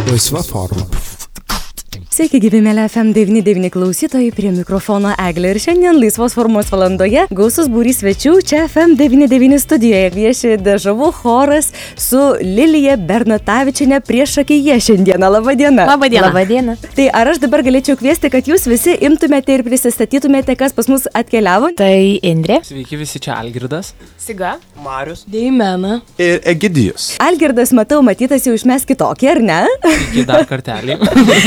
Laisva forma. Sveiki, gyvi mėly FM99 klausytojai, prie mikrofono Eglė ir šiandien Laisvos formos valandoje gausus būrys svečių čia FM99 studijoje vieši Dežavų choras su Lilija Bernatavičienė priešakyje šiandieną. Labą dieną. Labą dieną. Tai ar aš dabar galėčiau kviesti, kad jūs visi imtumėte ir prisistatytumėte, kas pas mus atkeliavo? Tai Indrė. Sveiki visi, čia Algirdas. Siga. Marius. Deimena. Ir Egidijus. Algirdas, matau, matytas jau išmes kitokį, ar ne? Iki dar kartelį.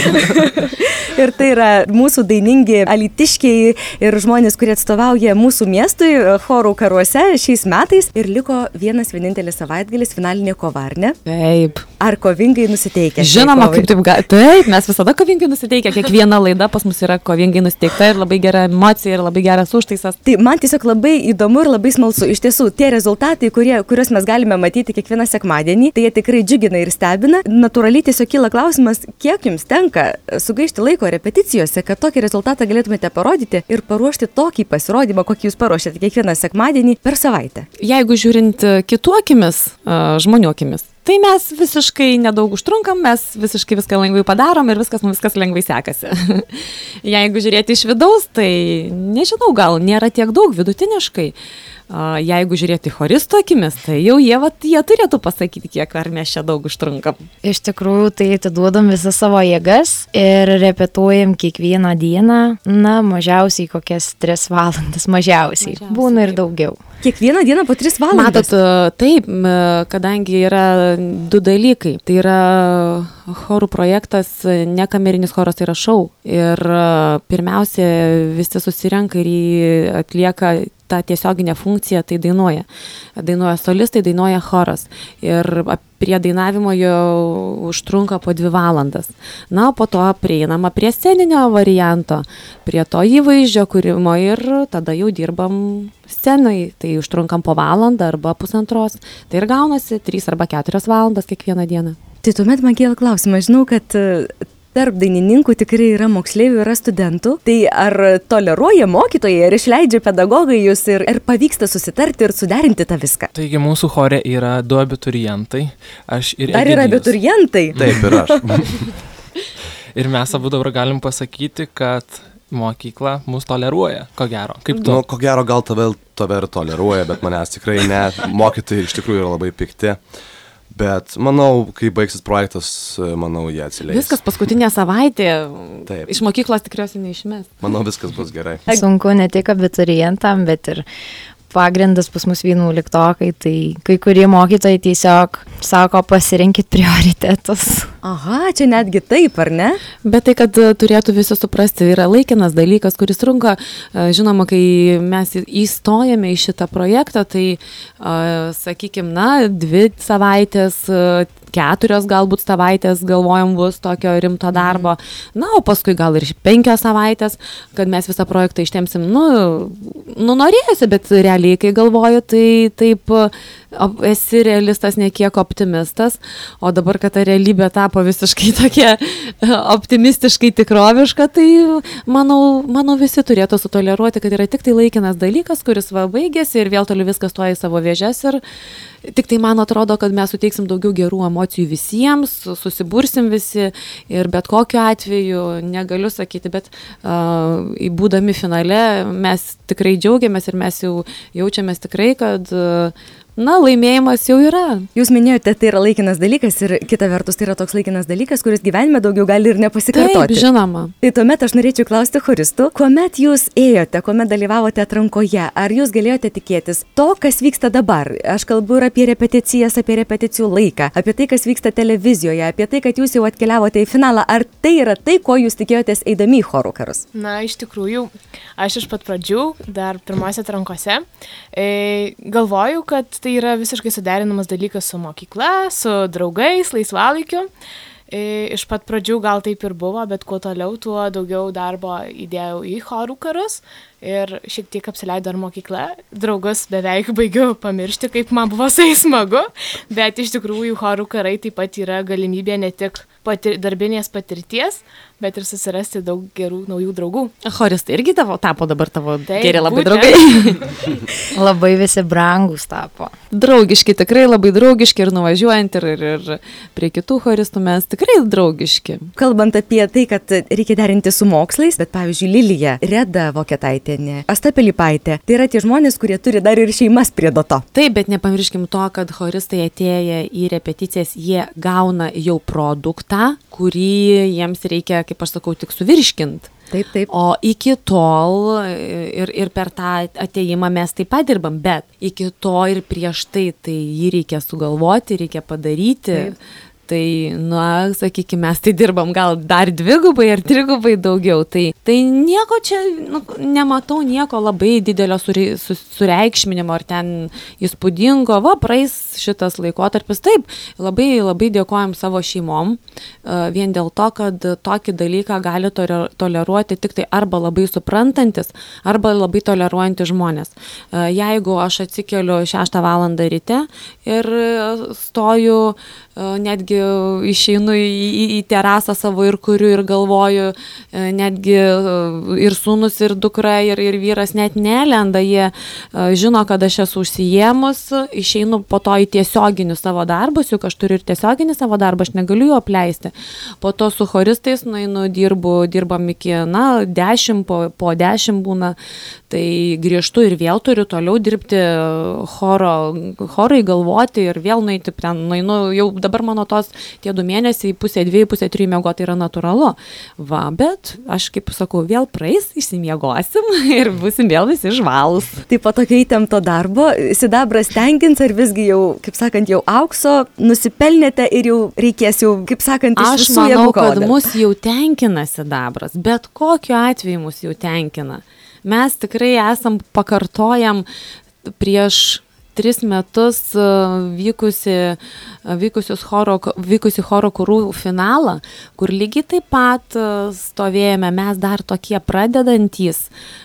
Ir tai yra mūsų dainingi alytiškiai ir žmonės, kurie atstovauja mūsų miestui chorų karuose šiais metais. Ir liko vienas vienintelis savaitgalis, finalinė kova, ar ne? Taip. Ar kovingai nusiteikę? Žinoma, kaip taip taip, mes visada kovingai nusiteikę, kiekviena laida pas mus yra kovingai nusiteikta ir labai gera emocija ir labai geras užtaisas. Tai man tiesiog labai įdomu ir labai smalsu. Iš tiesų, tie rezultatai, kuriuos mes galime matyti kiekvieną sekmadienį, tai jie tikrai džiugina ir stebina. Natūraliai tiesiog kyla klausimas, kiek jums tenka sugaišti laiko repeticijose, kad tokį rezultatą galėtumėte parodyti ir paruošti tokį pasirodymą, kokį jūs paruošėte kiekvieną sekmadienį per savaitę. Jeigu žiūrint kitų akimis, žmonių akimis, tai mes visiškai nedaug užtrunkam, mes visiškai viską lengvai padarom ir viskas lengvai sekasi. Jeigu žiūrėti iš vidaus, tai nežinau, gal nėra tiek daug vidutiniškai. Jeigu žiūrėti choristo akimis, tai jau jie turėtų pasakyti, kiek ar mes čia daug užtrunkam. Iš tikrųjų, tai atiduodam visą savo jėgas ir repetuojam kiekvieną dieną, mažiausiai kokias 3 valandas, mažiausiai. Būna ir daugiau. Kiekvieną dieną po 3 valandas? Matot, taip, kadangi yra 2 dalykai. Tai yra chorų projektas, ne kamerinis choras, tai yra šou. Ir pirmiausia, visi susirenka ir jį atlieka tą tiesioginę funkciją, tai dainuoja. Dainuoja solistai, dainuoja choras. Ir prie dainavimo jau užtrunka po 2 valandas. Na, po to prieinama prie sceninio varianto, prie to įvaizdžio kūrimo ir tada jau dirbam scenai. Tai užtrunkam po valandą arba pusantros. Tai ir gaunasi 3 arba 4 valandas kiekvieną dieną. Tai tuomet man kėlė klausimą, žinau, kad tarp dainininkų tikrai yra moksleivių, yra studentų. Tai ar toleruoja mokytojai, ar išleidžia pedagogai jūs ir pavyksta susitarti ir suderinti tą viską? Taigi mūsų chore yra 2 abiturientai. Aš ir Dar yra abiturientai? Taip ir aš. Ir mes abu dabar galim pasakyti, kad mokykla mus toleruoja, ko gero. Kaip tu? Ko gero gal tave ir toleruoja, bet manęs tikrai ne. Mokytojai iš tikrųjų yra labai pikti. Bet manau, kai baigsis projektas, manau, jie atsileis. Viskas paskutinė savaitė. Taip. Iš mokyklos tikriausiai neišmes. Manau, viskas bus gerai. Sunku ne tik abiturientam, bet ir pagrindas pas mus 11-tokai, tai kai kurie mokytojai tiesiog sako, pasirinkit prioritetus. Aha, čia netgi taip, ar ne? Bet tai, kad turėtų visi suprasti, yra laikinas dalykas, kuris trunka, žinoma, kai mes įstojame į šitą projektą, tai, sakykime, 2 savaitės, 4 galbūt savaitės galvojam bus tokio rimto darbo, o paskui gal ir 5 savaitės, kad mes visą projektą ištempsim, norėjusi, bet realiai, kai galvoju, tai taip esi realistas, ne kiek optimistas, o dabar, kad ta realybė tapo visiškai tokia optimistiškai tikroviška, tai manau visi turėtų sutoleruoti, kad yra tik tai laikinas dalykas, kuris baigėsi ir vėl toliau viskas stoja į savo vėžes ir tik tai man atrodo, kad mes suteiksim daugiau gerų emocijų visiems, susibursim visi ir bet kokiu atveju, negaliu sakyti, bet būdami finale mes tikrai džiaugiamės ir mes jau jaučiamės tikrai, kad laimėjimas jau yra. Jūs minėjote, tai yra laikinas dalykas ir kita vertus tai yra toks laikinas dalykas, kuris gyvenime daugiau gali ir nepasikartoti. Taip, žinoma. Tai tuomet aš norėčiau klausti choristų, kuomet jūs ėjote, kuomet dalyvavote atrankoje, ar jūs galėjote tikėtis to, kas vyksta dabar? Aš kalbu ir apie repeticijas, apie repeticijų laiką, apie tai, kas vyksta televizijoje, apie tai, kad jūs jau atkeliavote į finalą. Ar tai yra tai, ko jūs tikėjotės eidami į chorų karus? Na, iš tikrųjų, aš iš pat pradžių, dar pirmose atrankose, galvoju, kad tai yra visiškai suderinamas dalykas su mokykla, su draugais, laisvalaikiu. Iš pat pradžių gal taip ir buvo, bet kuo toliau, tuo daugiau darbo įdėjau į chorų karus ir šiek tiek apsileido ir mokykla. Draugus beveik baigiau pamiršti, kaip man buvo smagu, bet iš tikrųjų chorų karai taip pat yra galimybė ne tik darbinės patirties, bet ir susirasti daug gerų naujų draugų. Choristai irgi tapo dabar tavo Taip, geri labai būtent. draugai. Labai visi brangus tapo. Draugiški, tikrai labai draugiški ir nuvažiuojant ir prie kitų choristų mes tikrai draugiški. Kalbant apie tai, kad reikia derinti su mokslais, bet pavyzdžiui Lilija, Reda Voketaitienė, Asta Pilypaitė, tai yra tie žmonės, kurie turi dar ir šeimas prie to. Taip, bet nepamirškim to, kad choristai atėję į repeticijas, jie gauna jau produktą, kurį jiems reikia, kaip aš sakau, tik suvirškint. Taip, taip. O iki tol ir per tą atėjimą mes taip pat dirbam, bet iki to ir prieš tai jį reikia sugalvoti, reikia padaryti. Taip. Tai, sakykime, mes tai dirbam gal dar 2 ar 3 daugiau. Tai nieko čia, nematau nieko labai didelio sureikšminimo ar ten įspūdingo. Praeis šitas laikotarpis. Taip, labai, labai dėkojam savo šeimom, vien dėl to, kad tokį dalyką gali toleruoti tik tai arba labai suprantantis, arba labai toleruojantis žmonės. Jeigu aš atsikeliu 6 valandą ryte ir stoju, netgi išeinu į terasą savo ir kuriu ir galvoju, netgi ir sūnus, ir dukra, ir vyras net nelenda, jie žino, kad aš esu užsijėmus, išeinu po to į tiesioginį savo darbus, juk aš turiu ir tiesioginį savo darbą, aš negaliu jo apleisti. Po to su choristais dirbam iki 10, po 10 būna, tai grįžtu ir vėl turiu toliau dirbti chorai galvoti ir vėl nueiti ten, jau dabar mano tie 2 mėnesiai, 1:30, 2:30 miegoti yra natūralu. Bet aš kaip sakau, vėl praeis, išsimiegosim ir būsim vėl visi žvalūs. Tai po tokio įtempto darbo, sidabras tenkins ar visgi jau, kaip sakant, jau aukso nusipelnėte ir jau reikės jau, kaip sakant, iš visų jėgų. Aš manau, kad mus jau tenkina sidabras, bet kokiu atveju mus jau tenkina. Mes tikrai pakartojam prieš 3 metus vykusi choro kurų finalą, kur lygiai taip pat stovėjome, mes dar tokie pradedantys,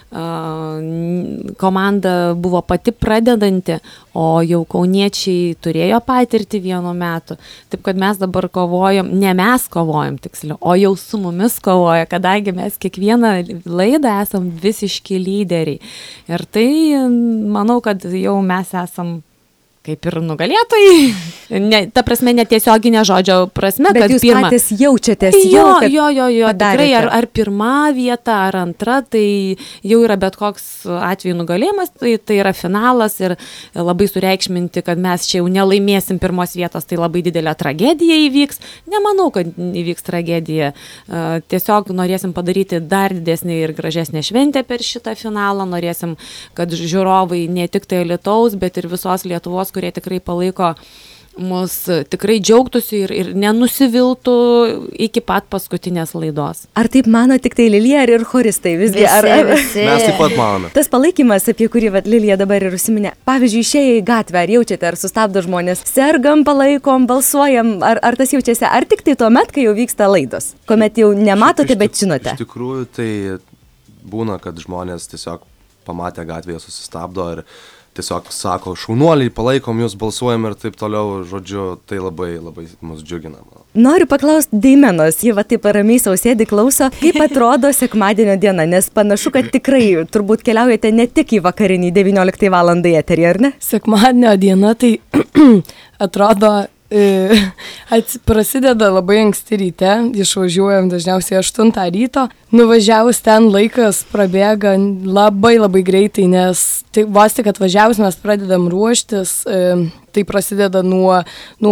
komanda buvo pati pradedanti, o jau kauniečiai turėjo patirtį 1 metu. Taip, kad mes dabar kovojam, ne mes kovojam tiksliau, o jau su mumis kovoja, kadangi mes kiekvieną laidą esam visiški lyderiai. Ir tai, manau, kad jau mes esam kaip ir nugalėtojai. Ta prasme, netiesioginė žodžio prasme, bet kad jūs patys jaučiatės jo, tikrai ar 1 vieta, ar 2, tai jau yra bet koks atveju nugalėjimas, tai yra finalas ir labai sureikšminti, kad mes čia jau nelaimėsim 1 vietos, tai labai didelė tragedija įvyks. Nemanau, kad įvyks tragedija. Tiesiog norėsim padaryti dar didesnį ir gražesnę šventę per šitą finalą, norėsim, kad žiūrovai ne tik tai Alytaus, bet ir visos Lietuvos, kurie tikrai palaiko mus, tikrai džiaugtųsi ir nenusiviltų iki pat paskutinės laidos. Ar taip mano tik tai Lilija ir choristai? Visgi, visi. Mes taip pat manome. Tas palaikymas, apie kurį Lilija dabar ir užsiminė, pavyzdžiui, išėję į gatvę, ar jaučiate, ar sustabdo žmonės, sergam, palaikom, balsuojam, ar tas jaučiasi, ar tik tai tuomet, kai jau vyksta laidos, kuomet jau nematote, bet žinote? Iš tikrųjų, tai būna, kad žmonės tiesiog pamatę gatvėje susistabdo ir tiesiog sako, šaunuoliai, palaikom jūs, balsuojam ir taip toliau, žodžiu, tai labai, labai mus džiugina. Noriu paklausti Deimenos, ji va taip ramiai sau sėdi, klauso, kaip atrodo sekmadienio diena, nes panašu, kad tikrai turbūt keliaujate ne tik į vakarinį 19 val. Eterį, ar ne? Sekmadienio diena tai atrodo prasideda labai anksti ryte, išvažiuojam dažniausiai 8 ryto, nuvažiavus ten laikas prabėga labai labai greitai, nes tai vos tik atvažiavus mes pradedam ruoštis, tai prasideda nuo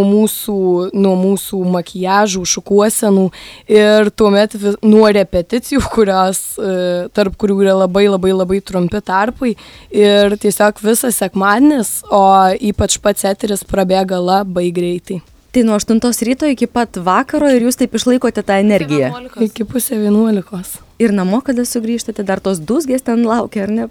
mūsų makiažų, šukuosenų ir tuomet nuo repeticijų, tarp kurių yra labai labai labai trumpi tarpai ir tiesiog visas sekmadienis, o ypač pats eteris prabėga labai greitai. Tai nuo 8 ryto iki pat vakaro ir jūs taip išlaikote tą energiją? Iki 10:30. Ir namo, kada sugrįžtate, dar tos dūzgės ten laukia, ar ne?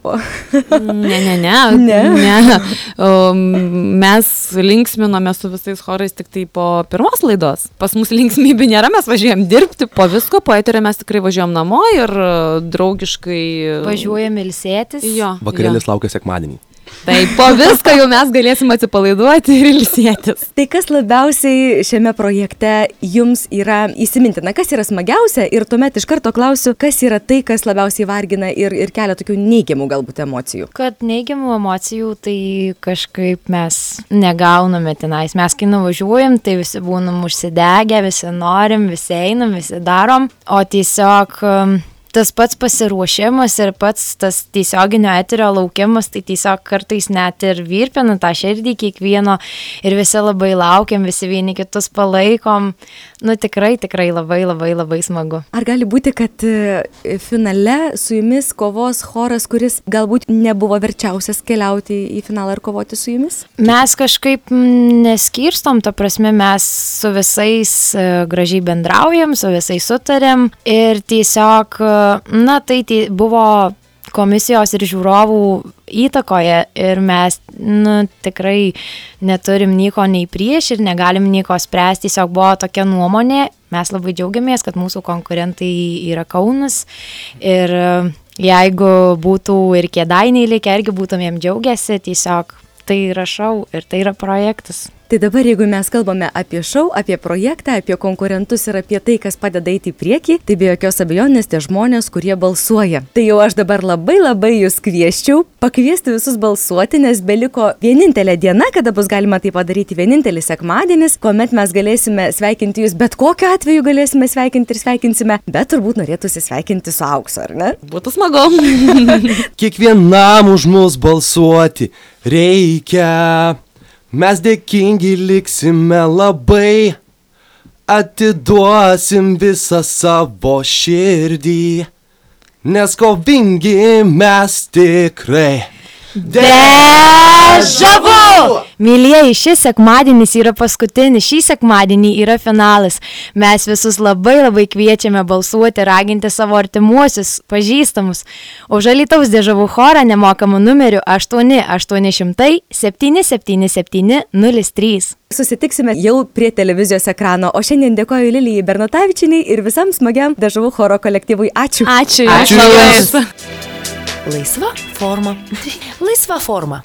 Ne. Mes linksminome su visais chorais tik tai po 1 laidos. Pas mus linksmybių nėra, mes važiuojam dirbti po visko, po eterio mes tikrai važiuojam namo ir draugiškai važiuojam ilsėtis. Vakarėlis laukia sekmadienį. Tai po visko jau mes galėsim atsipalaiduoti ir ilsėtis. Tai kas labiausiai šiame projekte jums yra įsimintina, kas yra smagiausia ir tuomet iš karto klausiu, kas yra tai, kas labiausiai vargina ir kelia tokių neigiamų galbūt emocijų. Kad neigiamų emocijų, tai kažkaip mes negauname tenais. Mes kai nuvažiuojam, tai visi būnam užsidegę, visi norim, visi einam, visi darom, o tiesiog tas pats pasiruošimas ir pats tas tiesioginio eterio laukimas, tai tiesiog kartais net ir virpina tą širdį kiekvieno ir visi labai laukiam, visi vieni kitus palaikom. Nu tikrai labai smagu. Ar gali būti, kad finale su jumis kovos choras, kuris galbūt nebuvo verčiausias keliauti į finalą ir kovoti su jumis? Mes kažkaip neskirstom, ta prasme mes su visais gražiai bendraujam, su visais sutarėm ir tiesiog tai buvo komisijos ir žiūrovų įtakoje ir mes tikrai neturim nieko nei prieš ir negalim nieko spręsti, tiesiog buvo tokia nuomonė, mes labai džiaugiamės, kad mūsų konkurentai yra Kaunas ir jeigu būtų ir Kėdainiai likę, irgi būtumėm džiaugiasi, tiesiog tai yra šou ir tai yra projektas. Tai dabar, jeigu mes kalbame apie šou, apie projektą, apie konkurentus ir apie tai, kas padeda eiti į priekį, tai be jokios abejonės tie žmonės, kurie balsuoja. Tai jau aš dabar labai jūs kvieščiau pakviesti visus balsuoti, nes beliko vienintelė diena, kada bus galima tai padaryti, vienintelis sekmadienis, kuomet mes galėsime sveikinti jūs, bet kokiu atveju galėsime sveikinti ir sveikinsime, bet turbūt norėtųsi sveikinti su auksu, ar ne? Būtų smagu. Kiekvienam už mus balsuoti reikia. Mes dėkingi liksime labai, atiduosim visą savo širdį, nes kovingi mes tikrai. Dežavu! Mylieji, šis sekmadienis yra paskutinis, šį sekmadienį yra finalas. Mes visus labai kviečiame balsuoti, raginti savo artimuosius, pažįstamus. Už Alytaus Dežavų chorą nemokamu numeriu 8-800 777 03. Susitiksime jau prie televizijos ekrano, o šiandien dėkoju Lilijai Bernotavičienei ir visam smagiam Dežavų choro kolektyvui. Ačiū. Ačiū. Ačiū. Laisva forma. Laisva forma.